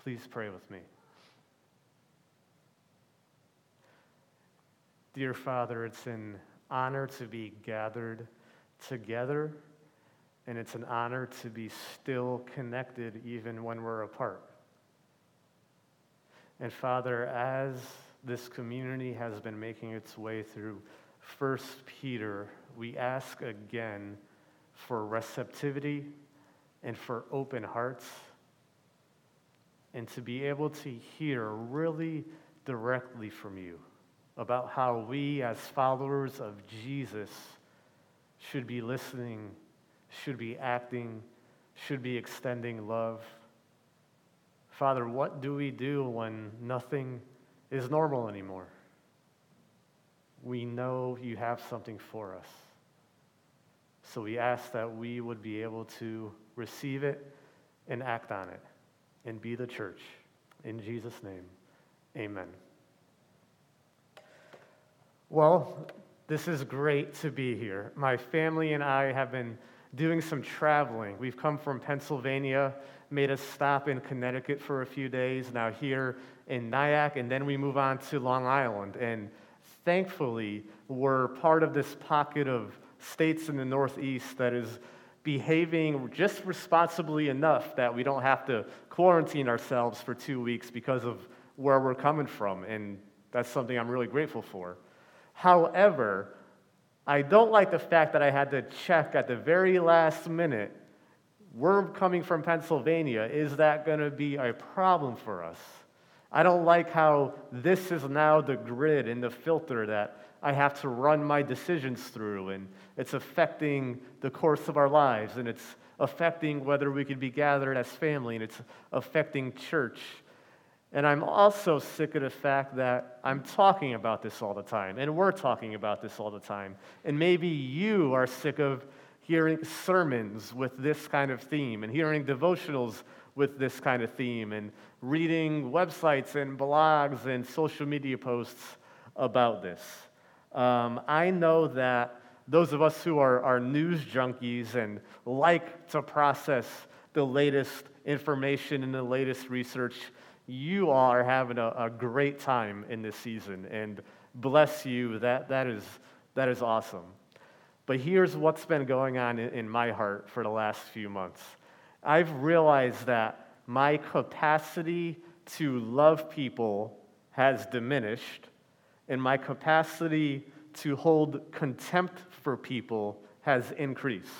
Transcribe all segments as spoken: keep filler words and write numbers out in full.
please pray with me? Dear Father, it's an honor to be gathered together, and it's an honor to be still connected even when we're apart. And Father, as this community has been making its way through First Peter, we ask again for receptivity and for open hearts, and to be able to hear really directly from you about how we as followers of Jesus should be listening, should be acting, should be extending love. Father, what do we do when nothing is normal anymore? We know you have something for us. So we ask that we would be able to receive it and act on it and be the church. In Jesus' name, amen. Well, this is great to be here. My family and I have been doing some traveling. We've come from Pennsylvania, made a stop in Connecticut for a few days, now here in Nyack, and then we move on to Long Island. And thankfully, we're part of this pocket of states in the Northeast that is behaving just responsibly enough that we don't have to quarantine ourselves for two weeks because of where we're coming from, and that's something I'm really grateful for. However, I don't like the fact that I had to check at the very last minute, we're coming from Pennsylvania, is that going to be a problem for us? I don't like how this is now the grid and the filter that I have to run my decisions through, and it's affecting the course of our lives, and it's affecting whether we could be gathered as family, and it's affecting church. And I'm also sick of the fact that I'm talking about this all the time, and we're talking about this all the time. And maybe you are sick of hearing sermons with this kind of theme, and hearing devotionals with this kind of theme, and reading websites and blogs and social media posts about this. Um, I know that those of us who are, are news junkies and like to process the latest information and the latest research, you all are having a, a great time in this season, and bless you, that, that, is, that is awesome. But here's what's been going on in, in my heart for the last few months. I've realized that my capacity to love people has diminished, and my capacity to hold contempt for people has increased.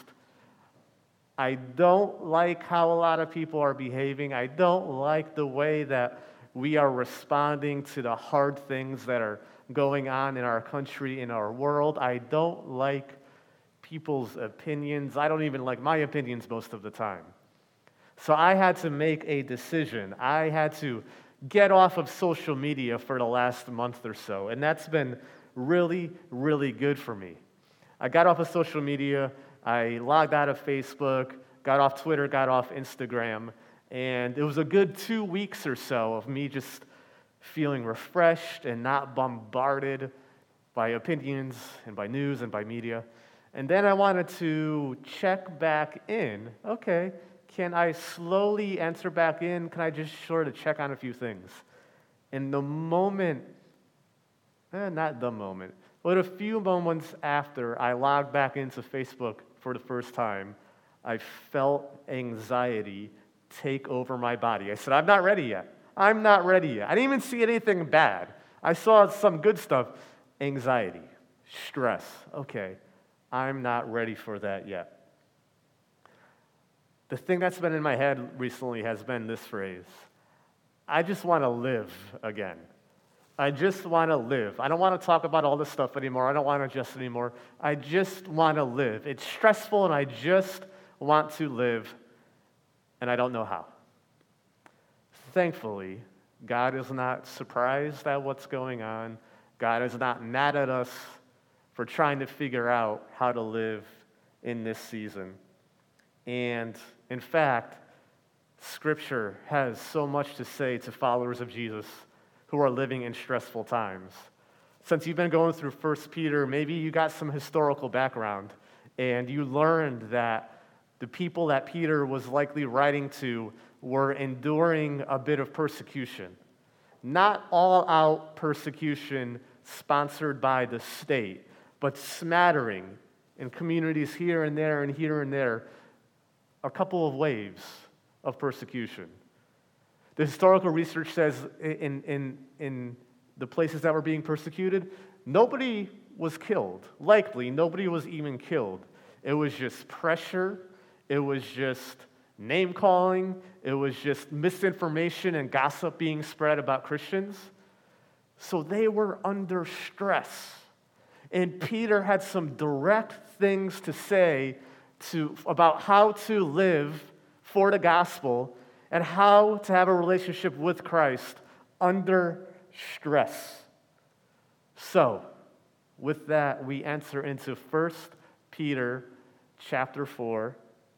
I don't like how a lot of people are behaving. I don't like the way that we are responding to the hard things that are going on in our country, in our world. I don't like people's opinions. I don't even like my opinions most of the time. So I had to make a decision. I had to get off of social media for the last month or so, and that's been really, really good for me. I got off of social media. I logged out of Facebook, got off Twitter, got off Instagram, and it was a good two weeks or so of me just feeling refreshed and not bombarded by opinions and by news and by media. And then I wanted to check back in. Okay, can I slowly enter back in? Can I just sort of check on a few things? And the moment, eh, not the moment, but a few moments after I logged back into Facebook for the first time, I felt anxiety take over my body. I said, I'm not ready yet. I'm not ready yet. I didn't even see anything bad. I saw some good stuff. Anxiety, stress. Okay, I'm not ready for that yet. The thing that's been in my head recently has been this phrase: I just want to live again. I just want to live. I don't want to talk about all this stuff anymore. I don't want to adjust anymore. I just want to live. It's stressful, and I just want to live, and I don't know how. Thankfully, God is not surprised at what's going on. God is not mad at us for trying to figure out how to live in this season. And in fact, Scripture has so much to say to followers of Jesus who are living in stressful times. Since you've been going through First Peter, maybe you got some historical background, and you learned that The people that Peter was likely writing to were enduring a bit of persecution. Not all-out persecution sponsored by the state, but smattering in communities here and there and here and there, a couple of waves of persecution. The historical research says in, in, in the places that were being persecuted, nobody was killed. Likely, nobody was even killed. It was just pressure. It was just name-calling. It was just misinformation and gossip being spread about Christians. So they were under stress. And Peter had some direct things to say to, about how to live for the gospel and how to have a relationship with Christ under stress. So, with that, we enter into First Peter chapter four,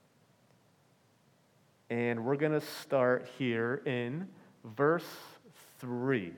and we're going to start here in verse three.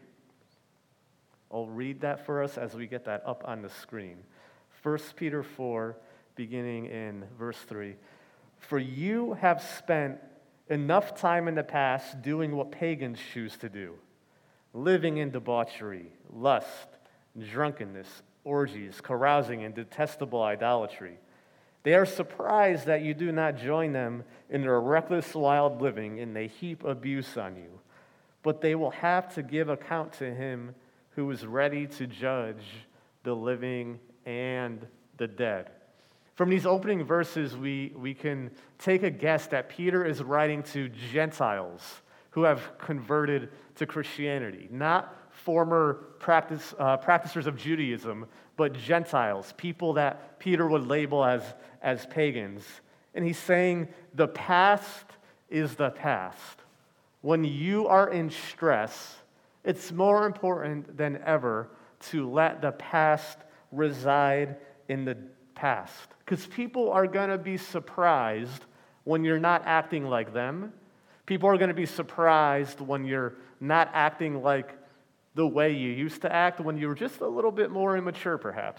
I'll read that for us as we get that up on the screen. First Peter four, beginning in verse three. For you have spent enough time in the past doing what pagans choose to do, living in debauchery, lust, drunkenness, orgies, carousing, and detestable idolatry. They are surprised that you do not join them in their reckless, wild living, and they heap abuse on you. But they will have to give account to him who is ready to judge the living and the dead. From these opening verses, we, we can take a guess that Peter is writing to Gentiles who have converted to Christianity, not former practice, uh, practicers of Judaism, but Gentiles, people that Peter would label as, as pagans. And he's saying the past is the past. When you are in stress, it's more important than ever to let the past reside in the past. Because people are going to be surprised when you're not acting like them. People are going to be surprised when you're not acting like the way you used to act, when you were just a little bit more immature, perhaps.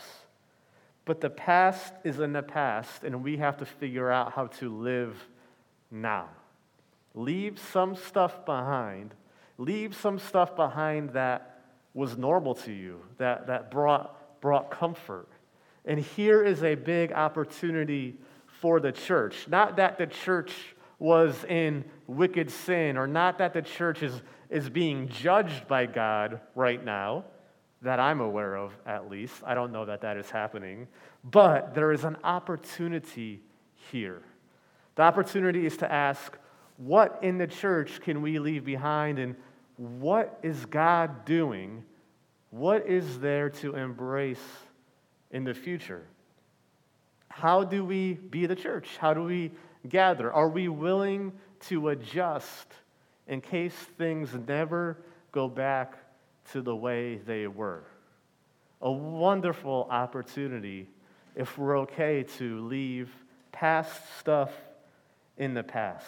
But the past is in the past, and we have to figure out how to live now. Leave some stuff behind. Leave some stuff behind that was normal to you, that, that brought, brought comfort. And here is a big opportunity for the church. Not that the church was in wicked sin, or not that the church is, is being judged by God right now, that I'm aware of at least. I don't know that that is happening. But there is an opportunity here. The opportunity is to ask, what in the church can we leave behind, and what is God doing? What is there to embrace in the future? How do we be the church? How do we gather? Are we willing to adjust in case things never go back to the way they were? A wonderful opportunity if we're okay to leave past stuff in the past.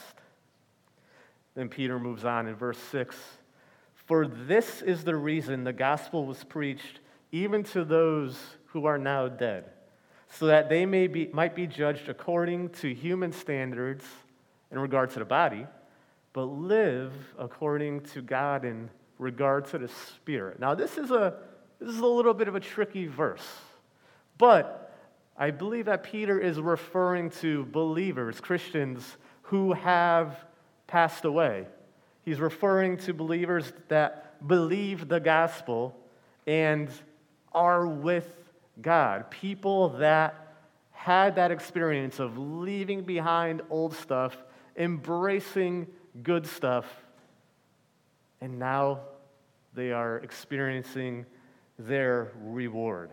Then Peter moves on in verse six. For this is the reason the gospel was preached even to those who are now dead, so that they may be, might be judged according to human standards in regard to the body, but live according to God in regard to the Spirit. Now, this is a this is a little bit of a tricky verse, but I believe that Peter is referring to believers, Christians, who have passed away. He's referring to believers that believe the gospel and are with God, people that had that experience of leaving behind old stuff, embracing good stuff, and now they are experiencing their reward.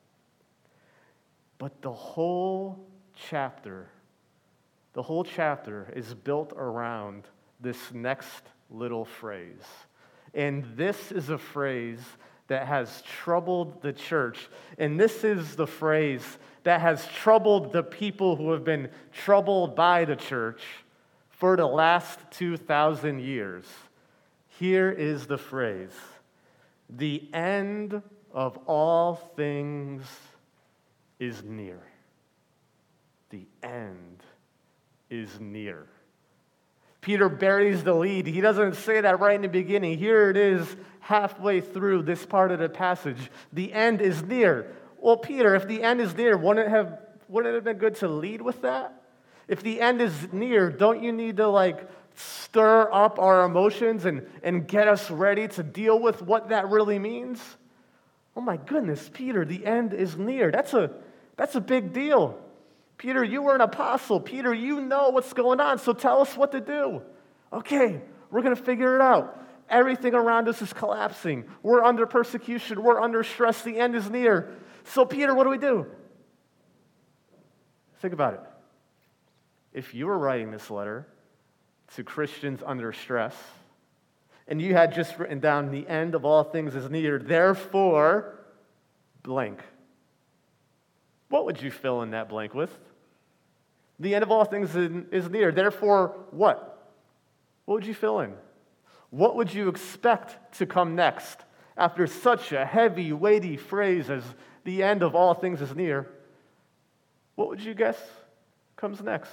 But the whole chapter, the whole chapter is built around this next little phrase. And this is a phrase that has troubled the church. And this is the phrase that has troubled the people who have been troubled by the church for the last two thousand years. Here is the phrase: the end of all things is near. The end is near. Peter buries the lead. He doesn't say that right in the beginning. Here it is halfway through this part of the passage. The end is near. Well, Peter, if the end is near, wouldn't it have, wouldn't it have been good to lead with that? If the end is near, don't you need to like stir up our emotions and, and get us ready to deal with what that really means? Oh my goodness, Peter, the end is near. That's a, that's a big deal. Peter, you were an apostle. Peter, you know what's going on, so tell us what to do. Okay, we're going to figure it out. Everything around us is collapsing. We're under persecution. We're under stress. The end is near. So, Peter, what do we do? Think about it. If you were writing this letter to Christians under stress, and you had just written down the end of all things is near, therefore, blank. What would you fill in that blank with? The end of all things is near. Therefore, what? What would you fill in? What would you expect to come next after such a heavy, weighty phrase as the end of all things is near? What would you guess comes next?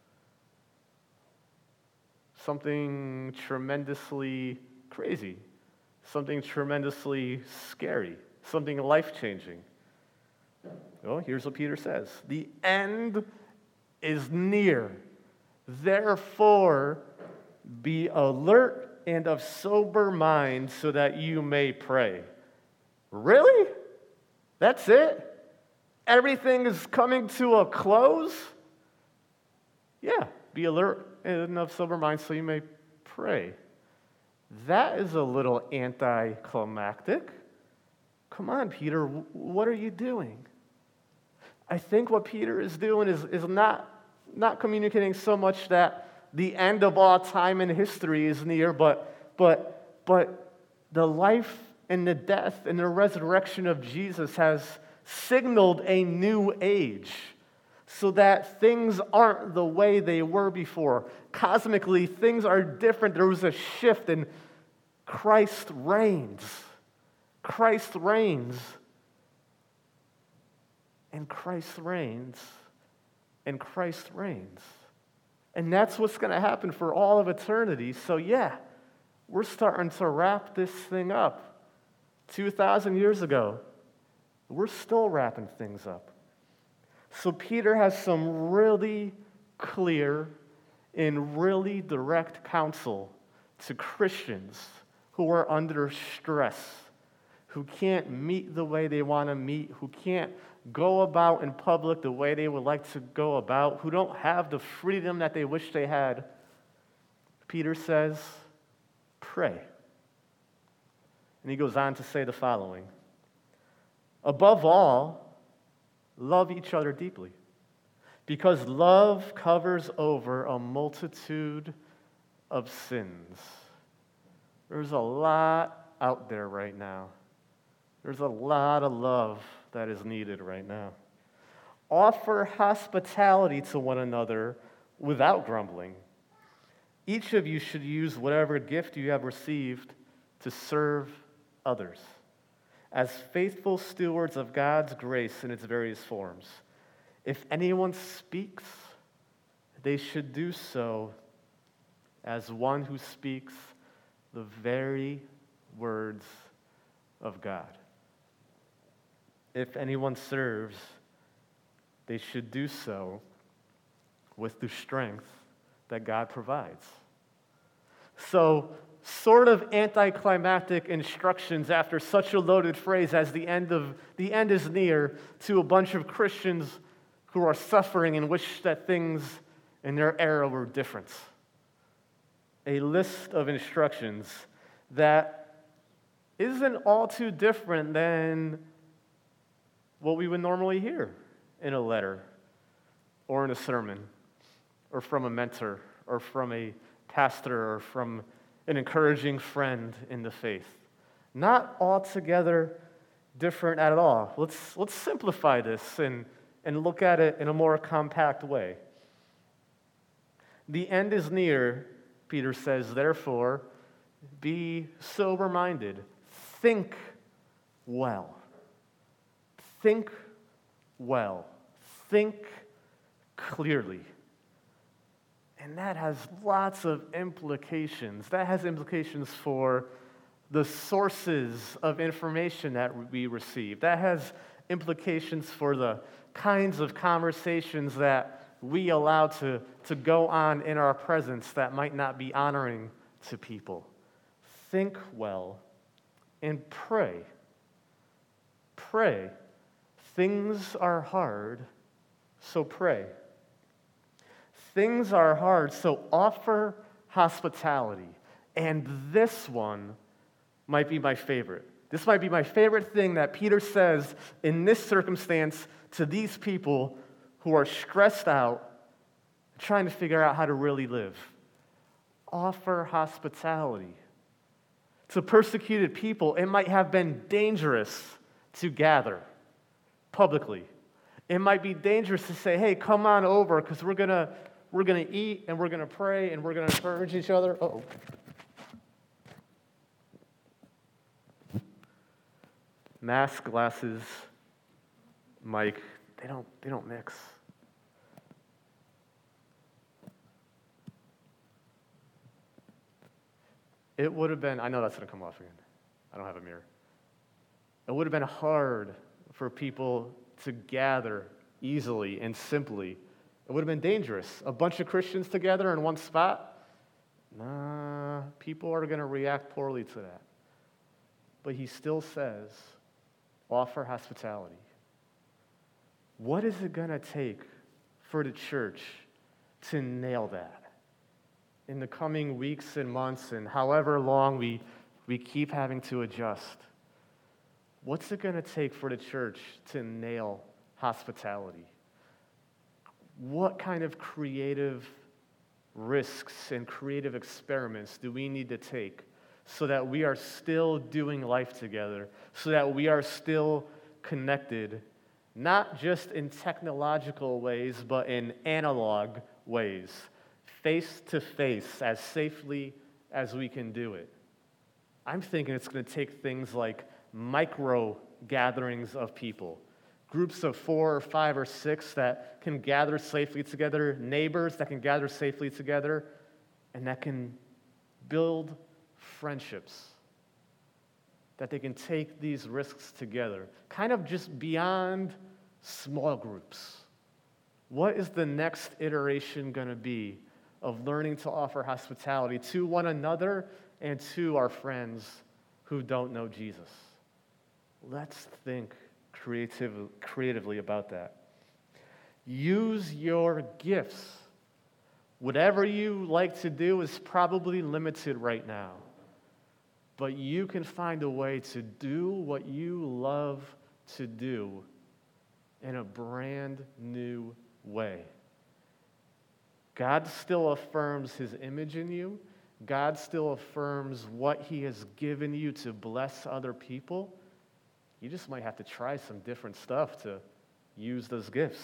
Something tremendously crazy, something tremendously scary, something life-changing. Well, here's what Peter says. The end is near. Therefore, be alert and of sober mind so that you may pray. Really? That's it? Everything is coming to a close? Yeah, be alert and of sober mind so you may pray. That is a little anticlimactic. Come on, Peter, what are you doing? I think what Peter is doing is, is not, not communicating so much that the end of all time and history is near, but, but, but the life and the death and the resurrection of Jesus has signaled a new age so that things aren't the way they were before. Cosmically, things are different. There was a shift, and Christ reigns. Christ reigns. And Christ reigns, and Christ reigns. And that's what's going to happen for all of eternity. So yeah, we're starting to wrap this thing up. two thousand years ago, we're still wrapping things up. So Peter has some really clear and really direct counsel to Christians who are under stress, who can't meet the way they want to meet, who can't go about in public the way they would like to go about, who don't have the freedom that they wish they had. Peter says, pray. And he goes on to say the following. Above all, love each other deeply, because love covers over a multitude of sins. There's a lot out there right now. There's a lot of love that is needed right now. Offer hospitality to one another without grumbling. Each of you should use whatever gift you have received to serve others as faithful stewards of God's grace in its various forms. If anyone speaks, they should do so as one who speaks the very words of God. If anyone serves, they should do so with the strength that God provides. So, sort of anticlimactic instructions after such a loaded phrase as the end of the end is near to a bunch of Christians who are suffering and wish that things in their era were different. A list of instructions that isn't all too different than what we would normally hear in a letter or in a sermon or from a mentor or from a pastor or from an encouraging friend in the faith. Not altogether different at all. Let's, let's simplify this and, and look at it in a more compact way. The end is near, Peter says, therefore, be sober-minded. Think well. Think well. Think clearly. And that has lots of implications. That has implications for the sources of information that we receive. That has implications for the kinds of conversations that we allow to, to go on in our presence that might not be honoring to people. Think well and pray. Pray. Things are hard, so pray. Things are hard, so offer hospitality. And this one might be my favorite. This might be my favorite thing that Peter says in this circumstance to these people who are stressed out, trying to figure out how to really live. Offer hospitality. To persecuted people, it might have been dangerous to gather publicly. It might be dangerous to say, hey, come on over, because we're going to we're gonna eat, and we're going to pray, and we're going to encourage each other. Uh-oh. Mask, glasses, mic, they don't, they don't mix. It would have been, I know that's going to come off again. I don't have a mirror. It would have been hard for people to gather easily and simply. It would have been dangerous. A bunch of Christians together in one spot? Nah, people are going to react poorly to that. But he still says, offer hospitality. What is it going to take for the church to nail that in the coming weeks and months and however long we, we keep having to adjust? What's it going to take for the church to nail hospitality? What kind of creative risks and creative experiments do we need to take so that we are still doing life together, so that we are still connected, not just in technological ways, but in analog ways, face to face, as safely as we can do it? I'm thinking it's going to take things like micro gatherings of people, groups of four or five or six that can gather safely together, neighbors that can gather safely together, and that can build friendships, that they can take these risks together, kind of just beyond small groups. What is the next iteration going to be of learning to offer hospitality to one another and to our friends who don't know Jesus? Let's think creative, creatively about that. Use your gifts. Whatever you like to do is probably limited right now, but you can find a way to do what you love to do in a brand new way. God still affirms his image in you. God still affirms what he has given you to bless other people. You just might have to try some different stuff to use those gifts.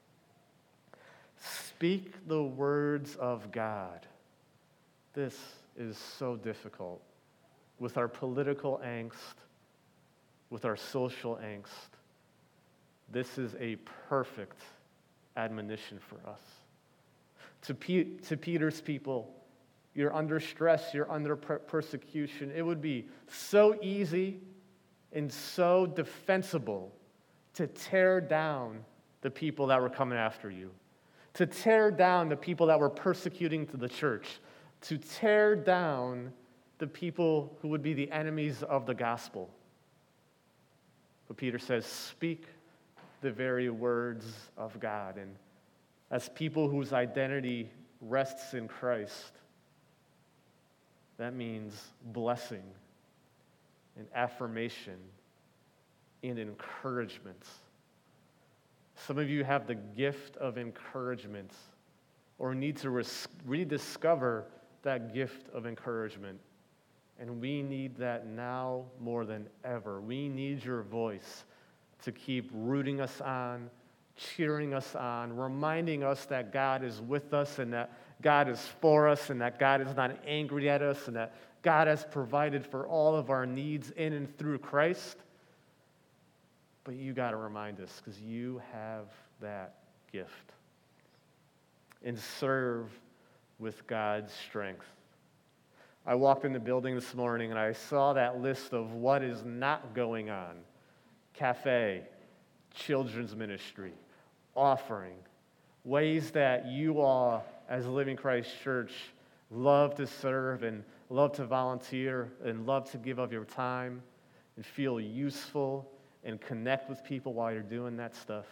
Speak the words of God. This is so difficult with our political angst, with our social angst. This is a perfect admonition for us. To, P- to Peter's people, you're under stress, you're under per- persecution. It would be so easy and so defensible to tear down the people that were coming after you, to tear down the people that were persecuting to the church, to tear down the people who would be the enemies of the gospel. But Peter says, speak the very words of God. And as people whose identity rests in Christ, that means blessing and affirmation and encouragement. Some of you have the gift of encouragement or need to res- rediscover that gift of encouragement. And we need that now more than ever. We need your voice to keep rooting us on, cheering us on, reminding us that God is with us and that God is for us and that God is not angry at us and that God has provided for all of our needs in and through Christ. But you got to remind us because you have that gift. And serve with God's strength. I walked in the building this morning and I saw that list of what is not going on. Cafe, children's ministry, offering, ways that you all as Living Christ Church love to serve and love to volunteer and love to give of your time and feel useful and connect with people while you're doing that stuff.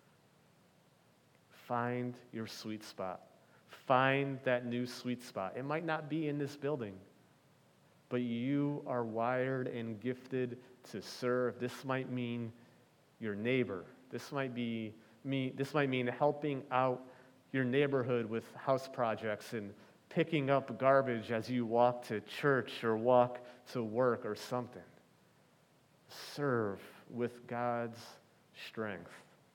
Find your sweet spot. Find that new sweet spot. It might not be in this building, but you are wired and gifted to serve. This might mean your neighbor. This might be me. This might mean helping out your neighborhood with house projects and picking up garbage as you walk to church or walk to work or something. Serve with God's strength.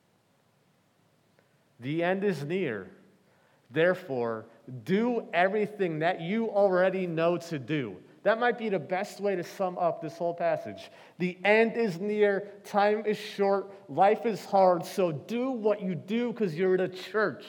The end is near. Therefore, do everything that you already know to do. That might be the best way to sum up this whole passage. The end is near, time is short, life is hard, so do what you do because you're at a church.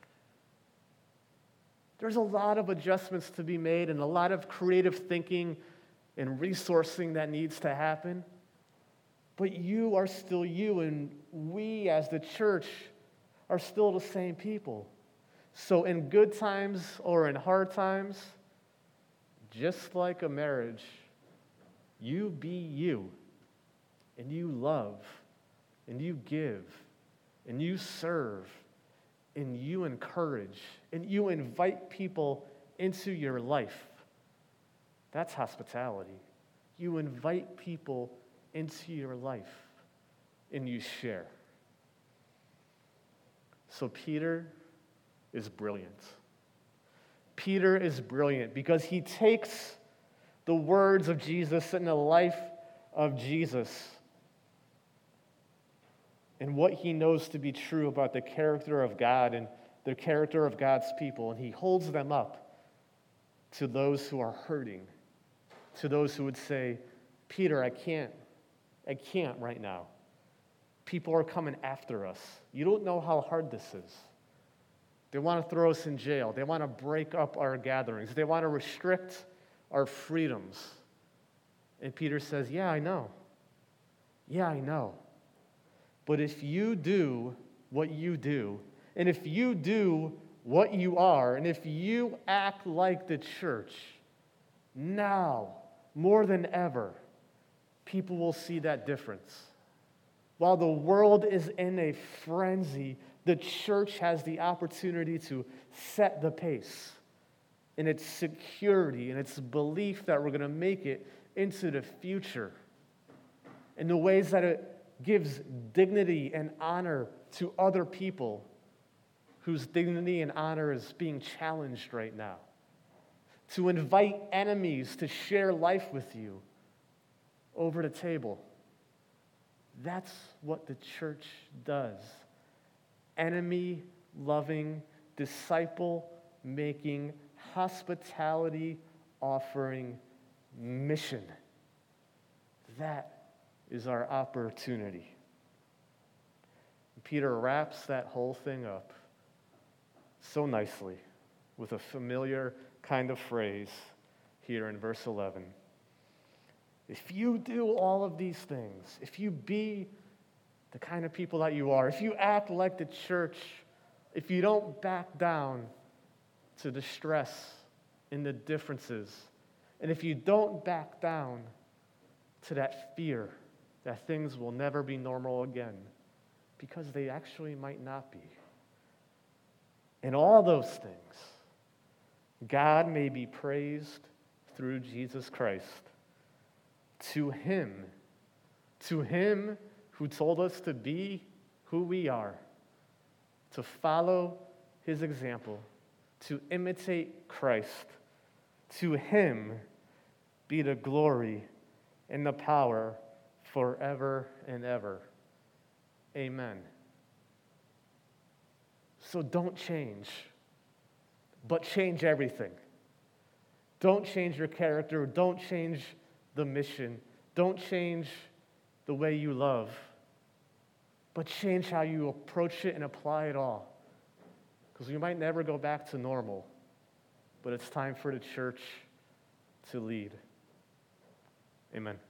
There's a lot of adjustments to be made and a lot of creative thinking and resourcing that needs to happen. But you are still you, and we as the church are still the same people. So in good times or in hard times, just like a marriage, you be you, and you love, and you give, and you serve, and you encourage, and you invite people into your life. That's hospitality. You invite people into your life, and you share. So Peter is brilliant. Peter is brilliant because he takes the words of Jesus and the life of Jesus and what he knows to be true about the character of God and the character of God's people, and he holds them up to those who are hurting, to those who would say, Peter, I can't, I can't right now. People are coming after us. You don't know how hard this is. They want to throw us in jail. They want to break up our gatherings. They want to restrict our freedoms. And Peter says, yeah, I know. Yeah, I know. But if you do what you do, and if you do what you are, and if you act like the church, now, more than ever, people will see that difference. While the world is in a frenzy, the church has the opportunity to set the pace in its security and its belief that we're going to make it into the future in the ways that it gives dignity and honor to other people whose dignity and honor is being challenged right now. To invite enemies to share life with you over the table. That's what the church does. Enemy-loving, disciple-making, hospitality-offering mission. That is our opportunity. Peter wraps that whole thing up so nicely with a familiar kind of phrase here in verse eleven. If you do all of these things, if you be the kind of people that you are, if you act like the church, if you don't back down to the stress and the differences, and if you don't back down to that fear that things will never be normal again, because they actually might not be. In all those things, God may be praised through Jesus Christ. To him, to him who told us to be who we are, to follow his example, to imitate Christ, to him be the glory and the power forever and ever. Amen. So don't change, but change everything. Don't change your character. Don't change the mission. Don't change the way you love, but change how you approach it and apply it all. Because we might never go back to normal, but it's time for the church to lead. Amen.